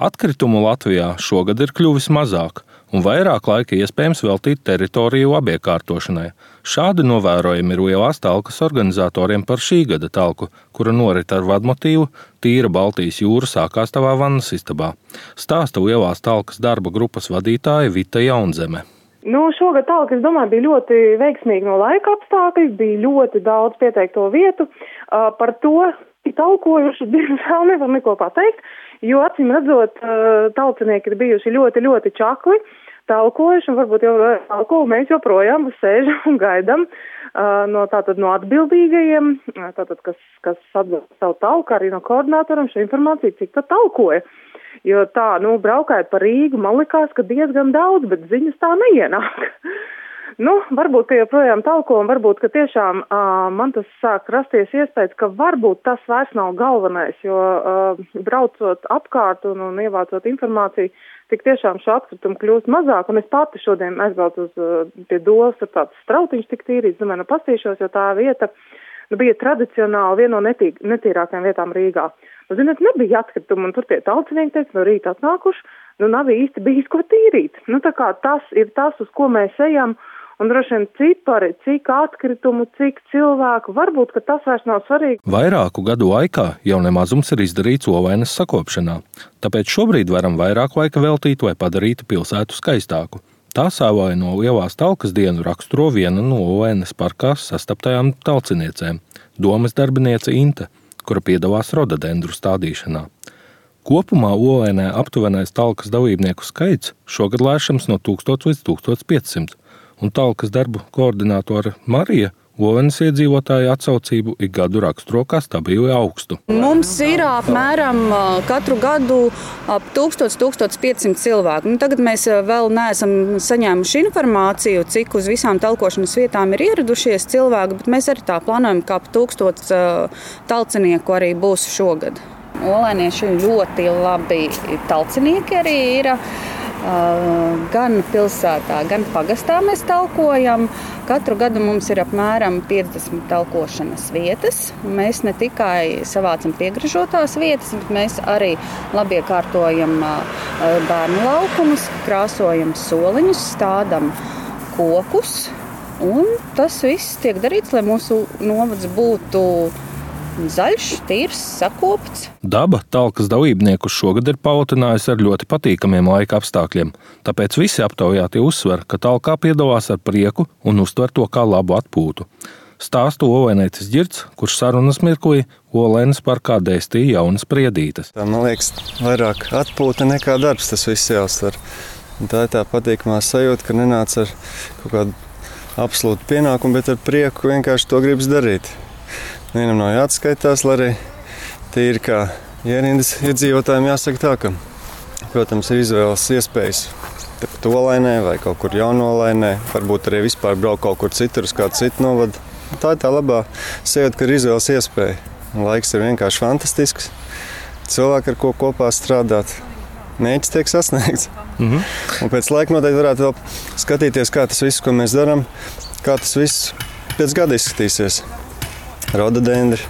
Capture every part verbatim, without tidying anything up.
Atkritumu Latvijā šogad ir kļuvis mazāk, un vairāk laika iespējams veltīt teritoriju apiekārtošanai. Šādi novērojami ir Lielās talkas organizatoriem par šī gada talku, kura norit ar vadmotīvu Tīra Baltijas jūra sākās tavā vannas istabā. Stāsta Lielās talkas darba grupas vadītāja Vita Jaunzeme. Nu, šogad talka, es domāju, bija ļoti veiksmīgi no laika apstākļi, bija ļoti daudz pieteikto vietu. Uh, par to talkojuši, diemžēl nevar neko pateikt, jo acīm redzot, uh, talcinieki ir bijuši ļoti, ļoti čakli, talkojuši, un varbūt jau talko, mēs joprojām sēžam un gaidam uh, no, tātad, no atbildīgajiem, tātad, kas, kas atbild savu talku, arī no koordinātoram šo informāciju, cik tā talkoja. Jo tā, nu, braukājot pa Rīgu, man likās, ka diezgan daudz, bet ziņas tā neienāk. Nu, varbūt, ka joprojām talko, un varbūt, ka tiešām uh, man tas sāk rasties iespējas, ka varbūt tas vairs nav galvenais, jo uh, braucot apkārt un, un ievācot informāciju, tik tiešām šo atkritumu kļūst mazāk, un es pati šodien aizbraucu uz uh, pie Dolas, tur tāds strautiņš tik tīrīts, domāju, nu pastīšos, jo tā vieta nu, bija tradicionāli viena no netī, netīrākajām vietām Rīgā. Nu, ziniet, nebija atkritumu, un tur tie talcinieki teica, no rīta atnākuši, nu nav īsti bijis ko tīrīt. Nu tā kā tas ir tas, uz ko mēs ejam, un droši vien cipari, cik atkritumu, cik cilvēku, varbūt, ka tas vairs nav svarīgi. Vairāku gadu laikā jau nemazums ir izdarīts Olainas sakopšanā, tāpēc šobrīd varam vairāk laika veltīt, lai padarītu pilsētu skaistāku. Tā sāvoja no Lielās talkas dienu raksturo viena no Olainas parkās sastaptajām talciniecēm – domas darbiniece Inte, kura piedalās rododendru stādīšanā. Kopumā Olainē aptuvenais talkas dalībnieku skaits šogad lēšams no tūkstoš līdz tūkstoš piecsimt, un talkas darbu koordinātore Marija Olainas iedzīvotāju atsaucību ik gadu raksturo kā stabili augstu. Mums ir apmēram katru gadu ap tūkstoš līdz tūkstoš piecsimt cilvēku. Nu, tagad mēs vēl neesam saņēmuši informāciju, cik uz visām talkošanas vietām ir ieradušies cilvēki, bet mēs arī tā plānojam, ka ap tūkstoš talcinieku arī būs šogad. Olainieši ļoti labi talcinieki arī ir. Gan pilsētā, gan pagastā mēs talkojam. Katru gadu mums ir apmēram piecdesmit talkošanas vietas. Mēs ne tikai savācam piegražotās vietas, bet mēs arī labi iekārtojam bērnu laukumus, krāsojam soliņus, stādam kokus. Un tas viss tiek darīts, lai mūsu novads būtu zaļš, tīrs, sakopts. Daba talkas dalībniekus šogad ir paautinājusi ar ļoti patīkamiem laika apstākļiem, tāpēc visi aptaujātie uzsver, ka talkā piedalās ar prieku un uztver to kā labu atpūtu. Stāsta olainietis Ģirds, kurš sarunas mirklī Olainas parkā dēstīja jaunas priedītes. Tā, man liekas, vairāk atpūta nekā darbs, tas viss jāuztver. Un tā ir tā patīkamā sajūta, ka nenāc ar kaut kādu absolūtu pienākumu, bet ar prieku vienkārši to gribas darīt. Vienam nav jāatskaitās, lai arī tīri kā ierindas iedzīvotājiem jāsaka tā, ka, protams, ir izvēles iespējas tepat Olainē vai kaut kur Jaunolainē, varbūt arī vispār braukt kaut kur citur uz kādu citu novadu. Tā ir tā labā sajūta, ka ir izvēles iespēja. Laiks ir vienkārši fantastisks, cilvēki ar ko kopā strādāt, mērķis tiek sasniegts. Mm-hmm. Un pēc laika noteikti varētu vēl skatīties, kā tas viss, ko mēs darām, kā tas viss pēc gada izskatīsies. Rododendri,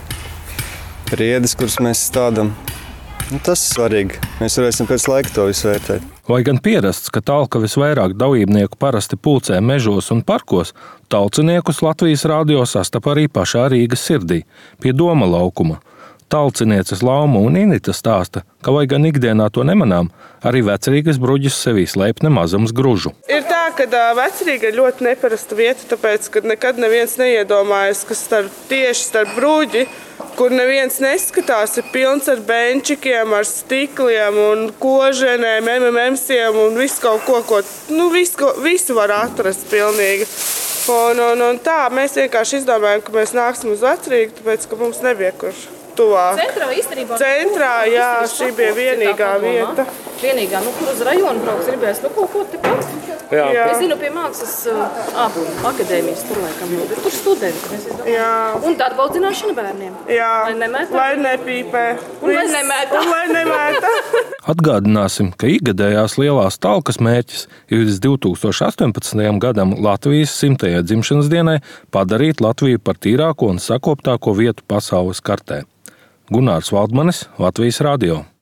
priedes, kuras mēs stādam. Nu, tas ir svarīgi. Mēs varēsim pēc laika to visu vērtēt. Lai gan pierasts, ka talka visvairāk dalībnieku parasti pulcē mežos un parkos, talciniekus Latvijas radio sastapa arī pašā Rīgas sirdī, pie Doma laukuma. Talcinieces Lauma un Inita stāsta, ka, lai gan ikdienā to nemanām, arī Vecrīgas bruģis sevī slēp nemazums gružu. Ir tā, ka Vecrīga ir ļoti neparasta vieta, tāpēc, ka nekad neviens neiedomājas, ka starp, tieši starp bruģi, kur neviens neskatās, ir pilns ar benčikiem, ar stikliem un koženēm, em em emsiem un visu kaut ko, ko nu, visu, visu var atrast pilnīgi. Un, un, un tā, mēs vienkārši izdomājam, ka mēs nāksim uz Vecrīgu, tāpēc, ka mums nebija kur tuvā. Centrā īstenībā? Centrā, jā, šī bija vienīgā vieta. Vienīgā, nu, kur uz rajonu brauks, gribēs, nu, kaut ko te pat. Jā. Jā. Es zinu, pie mākslas uh, akadēmijas tur laikam jau, bet tur studenti. Jā. Un darba audzināšana bērniem. Jā, lai nemētā. Lai nepīpē. Un lai nemētā. Un lai nemētā. Atgādināsim, ka ikgadējās Lielās talkas mērķis ir līdz divi tūkstoši astoņpadsmitajam gadam Latvijas simtajai dzimšanas dienai padarīt Latviju par tīrāko un sakoptāko vietu pasaules kartē. Gunārs Valdmanis, Latvijas radio.